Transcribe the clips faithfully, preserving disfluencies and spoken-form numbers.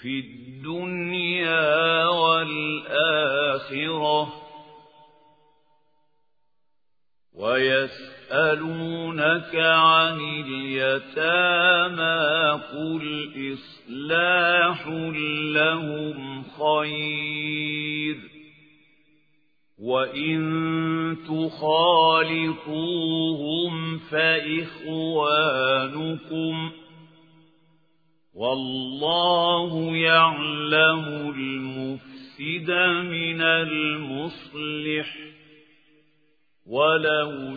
في الدنيا والآخرة ويسألونك عن اليتامى قل إصلاح لهم خير وإن تخالطوهم فإخوانكم والله يعلم المفسد من المصلح ولو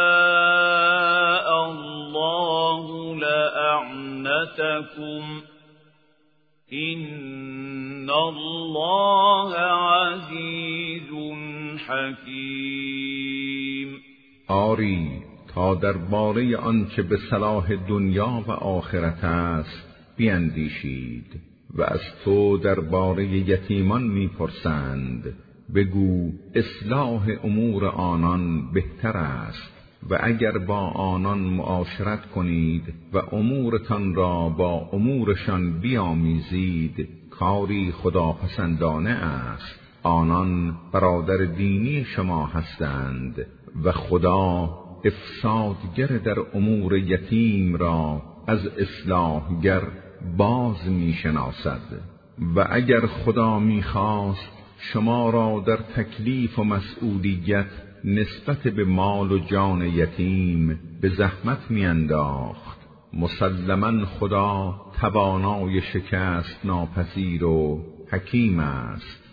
شاء الله لأعنتكم إن الله عزيز حکیم. آری تا درباره آنچه به صلاح دنیا و آخرت است بیندیشید و از تو درباره یتیمان میپرسند، بگو اصلاح امور آنان بهتر است و اگر با آنان معاشرت کنید و امورتان را با امورشان بیامیزید کاری خداپسندانه است. آنان برادر دینی شما هستند و خدا افسادگر در امور یتیم را از اصلاحگر باز می شناسد. و اگر خدا می خواست شما را در تکلیف و مسئولیت نسبت به مال و جان یتیم به زحمت می انداخت. مسلماً خدا توانای شکست ناپذیر و حکیم است.